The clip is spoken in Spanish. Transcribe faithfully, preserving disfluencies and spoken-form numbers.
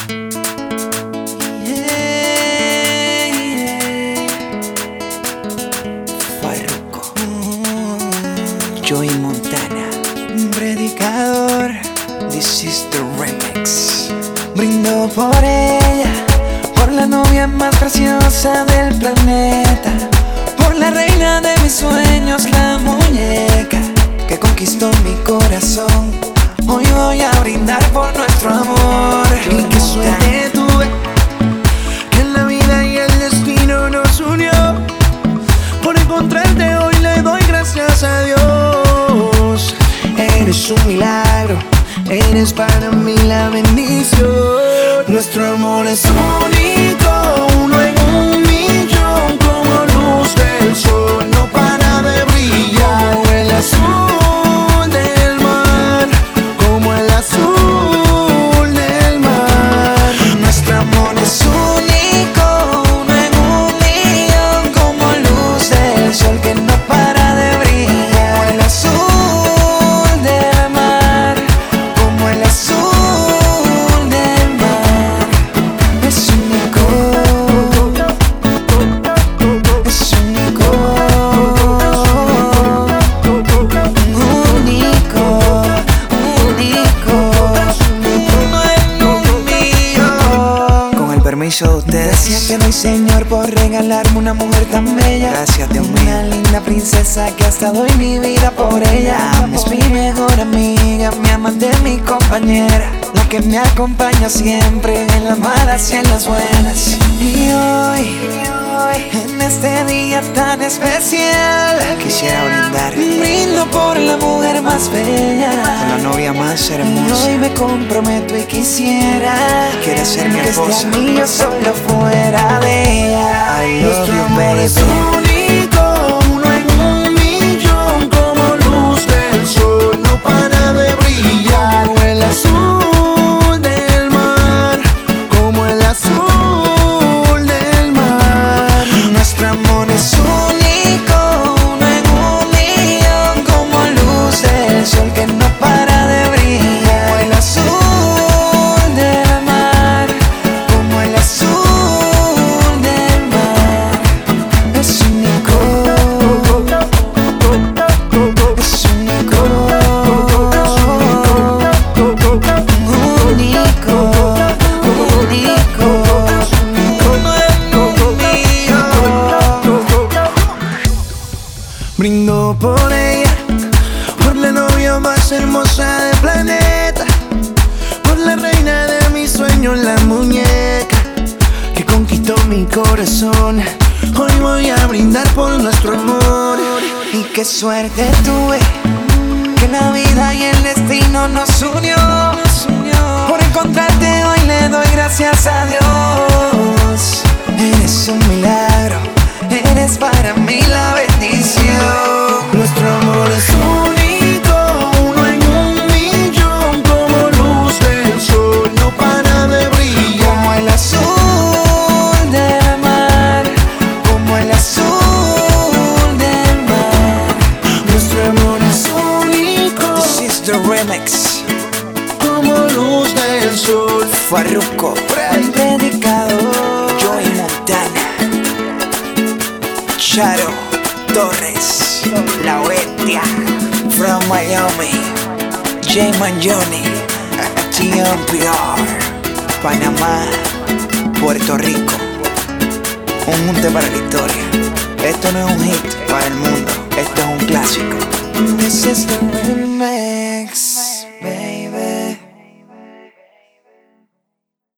Yeah, yeah. Farruko, Joey Montana, Predicador. This is the remix. Brindo por ella, por la novia más preciosa del planeta, por la reina de mis sueños, la muñeca que conquistó mi corazón. Hoy voy a brindar por nuestro amor. Y qué suerte tuve, que la vida y el destino nos unió. Por encontrarte hoy le doy gracias a Dios. Eres un milagro, eres para mí la bendición. Nuestro amor es único, uno en un millón, como luz del sol, no para de brillar. Como el azul del mar, como el azul del mar. Nuestro amor es único, uno en un millón, como luz del sol que no para de brillar. Como el azul del mar, como el azul del mar. Es único, es único, único, único, uno en un millón. Con el permiso de ustedes, gracias te doy, Señor, por regalarme una mujer tan bella. Gracias, Dios mío. Una linda princesa que hasta doy mi vida por ella. Es mi mejor amiga, mi amante, mi compañera, la que me acompaña siempre en las malas y en las buenas. Y hoy, en este día tan especial, quisiera brindar. Brindo por la mujer más bella, por la novia más hermosa. Y hoy me comprometo y quisiera, quieres ser mi esposa, que este anillo solo fuera de ella. I love Nuestro you, amor es baby. único, uno en un millón, como luz del sol, no para de brillar. Como el azul del mar, como el azul del mar. Nuestro amor es único, uno en un millón, como luz del sol que no para de brillar. Como el azul del mar, como el azul del mar. Es único, es único, único, único, uno en un millón. Brindo por ella, por la novia más hermosa del planeta, por la reina de mis sueños, la muñeca que conquistó mi corazón. Hoy voy a brindar por nuestro amor. Y qué suerte tuve, que la vida y el destino nos unió. Por encontrarte hoy le doy gracias a Dios. Eres un milagro, eres para mí la bendición. Nuestro amor es único, uno en un millón, como luz del sol, no para de brillar. Como el azul del mar, como el azul del mar. Nuestro amor es único, This is the remix. como luz del sol. Farruko, Predicador, Joey Montana, Charo Torres, La Bestia, from Miami, J-Man Johnny, T M P R, Panamá, Puerto Rico. Un junte para la historia. Esto no es un hit para el mundo, esto es un clásico. This is the remix.